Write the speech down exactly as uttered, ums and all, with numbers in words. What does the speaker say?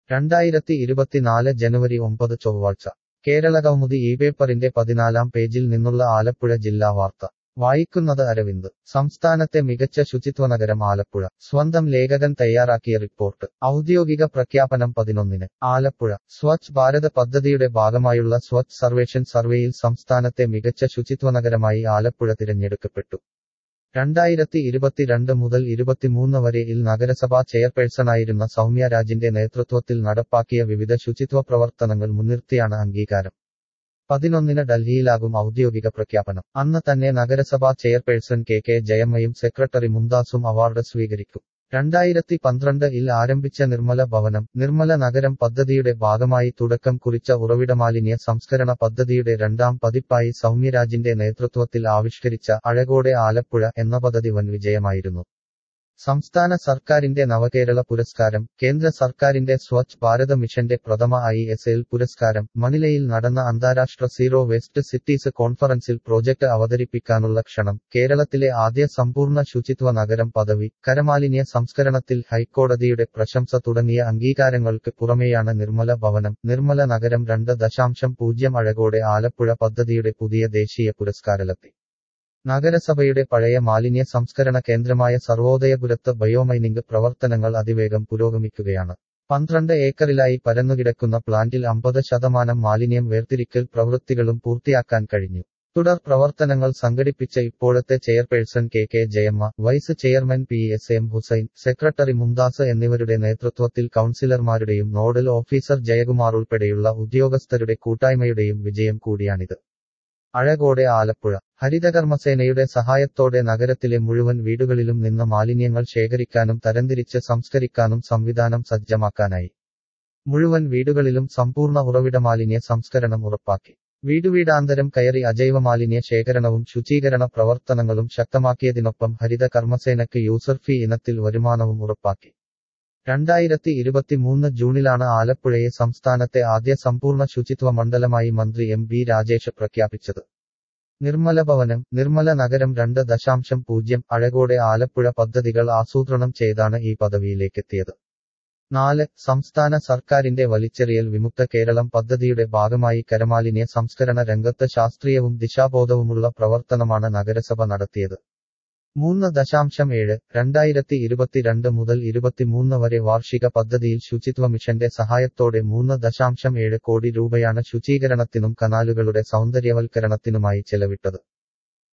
രണ്ടായിരത്തി ഇരുപത്തിനാല് ജനുവരി ഒമ്പത് ചൊവ്വാഴ്ച കേരളകൗമുദി ഈ പേപ്പറിന്റെ പതിനാലാം പേജിൽ നിന്നുള്ള ആലപ്പുഴ ജില്ലാ വാർത്ത വായിക്കുന്നത് അരവിന്ദ്. സംസ്ഥാനത്തെ മികച്ച ശുചിത്വനഗരം ആലപ്പുഴ. സ്വന്തം ലേഖകൻ തയ്യാറാക്കിയ റിപ്പോർട്ട്. ഔദ്യോഗിക പ്രഖ്യാപനം പതിനൊന്നിന്. ആലപ്പുഴ. സ്വച്ഛ് ഭാരത് പദ്ധതിയുടെ ഭാഗമായുള്ള സ്വച്ഛ് സർവേഷൻ സർവേയിൽ സംസ്ഥാനത്തെ മികച്ച ശുചിത്വനഗരമായി ആലപ്പുഴ തിരഞ്ഞെടുക്കപ്പെട്ടു. രണ്ടായിരത്തി ഇരുപത്തിരണ്ട് മുതൽ ഇരുപത്തിമൂന്ന് വരെ ഇൽ നഗരസഭാ ചെയർപേഴ്സണായിരുന്ന സൗമ്യ രാജിന്റെ നേതൃത്വത്തിൽ നടപ്പാക്കിയ വിവിധ ശുചിത്വ പ്രവർത്തനങ്ങൾ മുൻനിർത്തിയാണ് അംഗീകാരം. പതിനൊന്നിന് ഡൽഹിയിലാകും ഔദ്യോഗിക പ്രഖ്യാപനം. അന്ന് തന്നെ നഗരസഭാ ചെയർപേഴ്സൺ കെ കെ ജയമ്മയും സെക്രട്ടറി മുംതാസും അവാർഡ് സ്വീകരിക്കും. രണ്ടായിരത്തി പന്ത്രണ്ട് ഇൽ ആരംഭിച്ച നിർമ്മല ഭവനം, നിർമ്മല നഗരം പദ്ധതിയുടെ ഭാഗമായി തുടക്കം കുറിച്ച ഉറവിടമാലിന്യ സംസ്കരണ പദ്ധതിയുടെ രണ്ടാം പതിപ്പായി സൗമ്യരാജിന്റെ നേതൃത്വത്തിൽ ആവിഷ്കരിച്ച അഴകോടെ ആലപ്പുഴ എന്ന പദ്ധതി വൻ വിജയമായിരുന്നു. സംസ്ഥാന സർക്കാരിന്റെ നവകേരള പുരസ്കാരം, കേന്ദ്ര സർക്കാരിന്റെ സ്വച്ഛ് ഭാരത് മിഷന്റെ പ്രഥമ ഐ എസ് എൽ പുരസ്കാരം, മണിലയിൽ നടന്ന അന്താരാഷ്ട്ര സീറോ വേസ്റ്റ് സിറ്റീസ് കോൺഫറൻസിൽ പ്രോജക്ട് അവതരിപ്പിക്കാനുള്ള ക്ഷണം, കേരളത്തിലെ ആദ്യ സമ്പൂർണ്ണ ശുചിത്വ നഗരം പദവി, കരമാലിന്യ സംസ്കരണത്തിൽ ഹൈക്കോടതിയുടെ പ്രശംസ തുടങ്ങിയ അംഗീകാരങ്ങൾക്ക് പുറമെയാണ് നിർമ്മല ഭവനം, നിർമ്മല നഗരം രണ്ട് ദശാംശം പൂജ്യം അഴകോടെ ആലപ്പുഴ പദ്ധതിയുടെ പുതിയ ദേശീയ പുരസ്കാരലബ്ധി. നഗരസഭയുടെ പഴയ മാലിന്യ സംസ്കരണ കേന്ദ്രമായ സർവോദയപുരത്ത് ബയോമൈനിംഗ് പ്രവർത്തനങ്ങൾ അതിവേഗം പുരോഗമിക്കുകയാണ്. പന്ത്രണ്ട് ഏക്കറിലായി പരന്നുകിടക്കുന്ന പ്ലാന്റിൽ അമ്പത് ശതമാനം മാലിന്യം വേർതിരിക്കൽ പ്രവൃത്തികളും പൂർത്തിയാക്കാൻ കഴിഞ്ഞു. തുടർ പ്രവർത്തനങ്ങൾ സംഘടിപ്പിച്ച ഇപ്പോഴത്തെ chairperson K K Jayamma, vice chairman P S M Hussain, secretary Mumtaz എന്നിവരുടെ നേതൃത്വത്തിൽ കൗൺസിലർമാരുടെയും നോഡൽ ഓഫീസർ ജയകുമാർ ഉൾപ്പെടെയുള്ള ഉദ്യോഗസ്ഥരുടെ കൂട്ടായ്മയുടെയും വിജയം കൂടിയാണിത്. അഴകോടെ ആലപ്പുഴ. ഹരിതകർമ്മസേനയുടെ സഹായത്തോടെ നഗരത്തിലെ മുഴുവൻ വീടുകളിലും നിന്ന് മാലിന്യങ്ങൾ ശേഖരിക്കാനും തരംതിരിച്ച് സംസ്കരിക്കാനും സംവിധാനം സജ്ജമാക്കാനായി. മുഴുവൻ വീടുകളിലും സമ്പൂർണ്ണ ഉറവിട മാലിന്യ സംസ്കരണം ഉറപ്പാക്കി. വീടുവീടാന്തരം കയറി അജൈവ മാലിന്യ ശേഖരണവും ശുചീകരണ പ്രവർത്തനങ്ങളും ശക്തമാക്കിയതിനൊപ്പം ഹരിത കർമ്മസേനയ്ക്ക് യൂസർ ഫീ ഇനത്തിൽ വരുമാനവും ഉറപ്പാക്കി. രണ്ടായിരത്തി ഇരുപത്തിമൂന്ന് ജൂണിലാണ് ആലപ്പുഴയെ സംസ്ഥാനത്തെ ആദ്യ സമ്പൂർണ്ണ ശുചിത്വ മണ്ഡലമായി മന്ത്രി എം ബി രാജേഷ് പ്രഖ്യാപിച്ചത്. നിർമ്മല ഭവനം, നിർമ്മല നഗരം രണ്ട് ദശാംശം പൂജ്യം അഴകോടെ ആലപ്പുഴ പദ്ധതികൾ ആസൂത്രണം ചെയ്താണ് ഈ പദവിയിലേക്കെത്തിയത്. നാല്. സംസ്ഥാന സർക്കാരിന്റെ വലിച്ചെറിയൽ വിമുക്ത കേരളം പദ്ധതിയുടെ ഭാഗമായി കരമാലിന്യ സംസ്കരണ രംഗത്ത് ശാസ്ത്രീയവും ദിശാബോധവുമുള്ള പ്രവർത്തനമാണ് നഗരസഭ നടത്തിയത്. മൂന്ന് ദശാംശം ഏഴ്. രണ്ടായിരത്തി ഇരുപത്തിരണ്ട് മുതൽ ഇരുപത്തിമൂന്ന് വരെ വാർഷിക പദ്ധതിയിൽ ശുചിത്വ മിഷന്റെ സഹായത്തോടെ മൂന്ന് ദശാംശം ഏഴ് കോടി രൂപയാണ് ശുചീകരണത്തിനും കനാലുകളുടെ സൗന്ദര്യവൽക്കരണത്തിനുമായി ചെലവിട്ടത്.